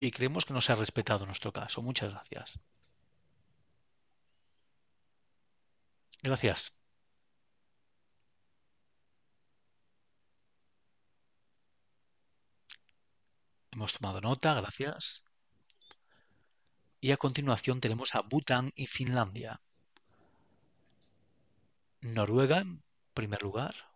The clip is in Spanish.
y creemos que no se ha respetado nuestro caso. Muchas gracias. Gracias. Hemos tomado nota, gracias. Y a continuación tenemos a Bután y Finlandia. Noruega, en primer lugar.